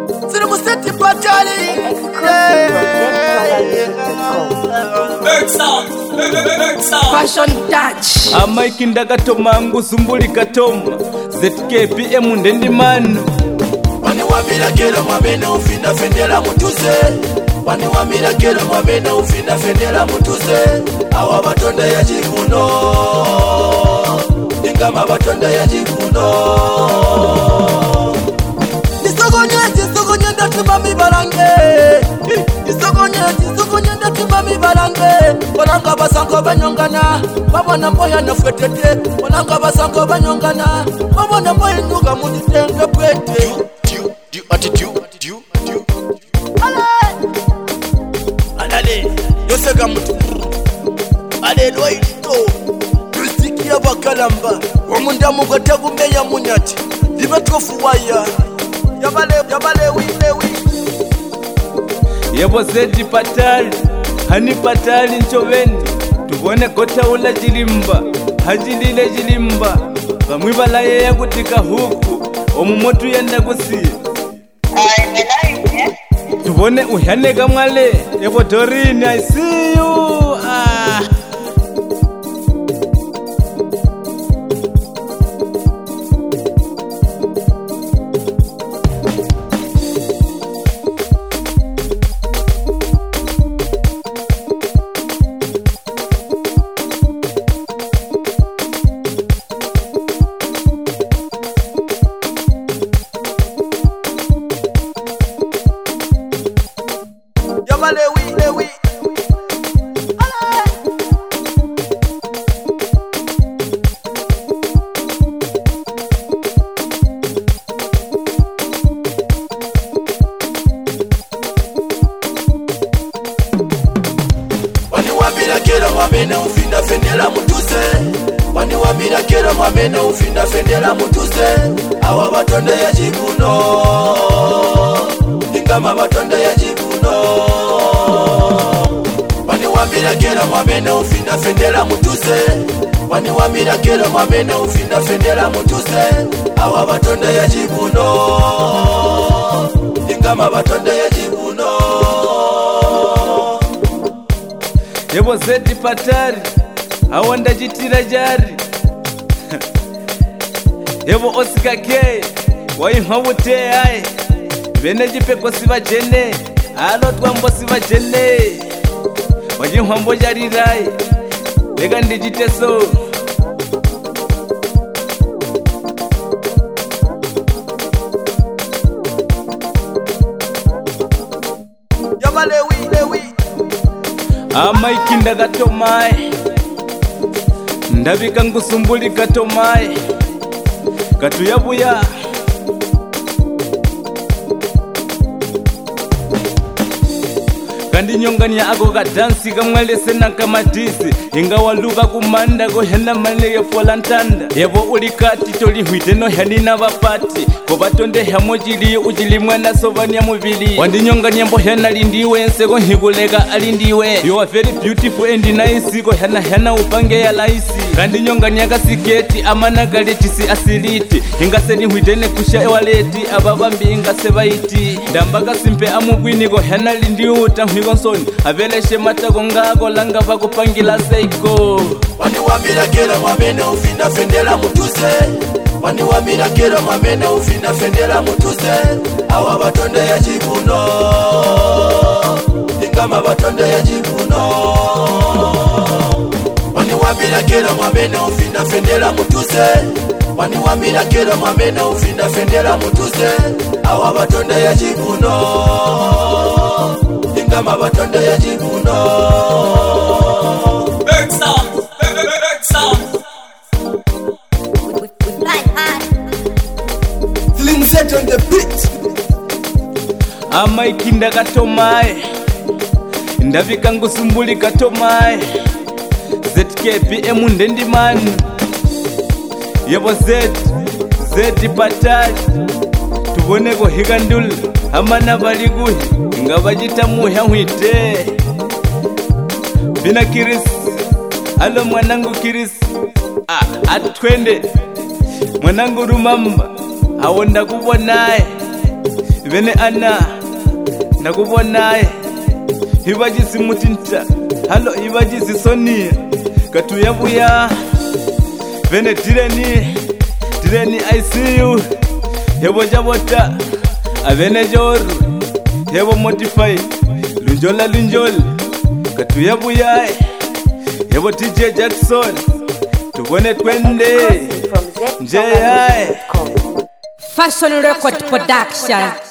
Museti Patali. Fashion touch. Amaikinda katoma ngusumbuli katoma ZKPM ndendi manu. Wani wamira kero mwamene ufinda fendela mutuze. Wani wamira kero mwamene ufinda fendela mutuze. Awa batonda ya jikuno Ingama batonda ya jikuno. Isogonye ndatuma mibalange. Isogonye ndatuma mibalange. Wananga basango banyongana babona mboya nafwetete. Wananga basango banyongana babona mboya nduga muditenge pwete. Alale yosega mutu ale loito yusikia bakalamba omunda mugata gumeya munyati libatrofu waya yabale wilewi. Yebo Zedi Patali hani Patali nchoveni tubone kota ula jilimba hajilile jilimba bamwibala yeya kutika huku omumotu yenda kusiya tubone uhane kamwale. Yebo Dorini I see you. Lewi. Wani wamira kero mwamene ufinda fendela mutuze. Wani wamira kero mwamene ufinda fendela mutuze. Awa batonda ya jikuno Ingama batonda ya jikuno. Wani wamira kero mwamene ufinda fendela mutuze. Wani wamira kero mwamene ufinda fendela mutuze. Awa batonda ya jikuno Ingama batonda ya jikuno. Yebo Zedi Patali awanda jitira jari. Yebo Oscar K waimawute aye bene jipeko siba jene alo twambo siba jene wajimwambo jariraye lega ndijiteso. Lewi. Amaikinda katomae ndabika ngusumbuli katomae katuyabuya. Kandi nyonganya ako kadansi kamwalese na kamadisi ingawa luka kumanda kohena manege folantanda. Yebo ulikati tolihwite no hanina bapati ko batonde hamojili ujili mwana sovania mubili wandinyonganya mbohena lindiwe nseko higulega alindiwe. You are very beautiful and nice ko hana upange ya laisi. Kandi nyonganya kasiketi amana galechisi asiliti ingase nihwitene kusha ewaleti ababambi ingase baiti ndambaka simpe amugwini ko hana lindiwe utanhwigo nsoni abeleshe matako ngako langa bakupangila seiko. Wani wamira kero mwamene ufinda fendela mutuze. Wani wamira kero mwamene ufinda fendela mutuze. Awa batonda ya jikuno Ingama batonda ya jikuno. Wani wamira kero mwamene ufinda fendela mutuze. Wani wamira kero mwamene ufinda fendela mutuze. Awa batonda ya jikuno Ingama batonda ya jikuno. Big sound. Slim set on the beat. Amaikinda katomae ndabika ngusumbuli katomae ZKPM ndendi manu. Yebo Zedi Patali tubone ko higandul amana baliguhi ngabajita muhya hwite bina Kiris. Alo mwanangu Kiris atwende mwanangu Rumamba awonda kubonaye vene ana nakubonaye ibajisi mutinta halo ibajisi Sonia katuyabuya vene tireni I see you yebo jabota avene joru yebo modify lunjola katuyabuya yebo TJ Jackson tubone twende Fashion Record Production.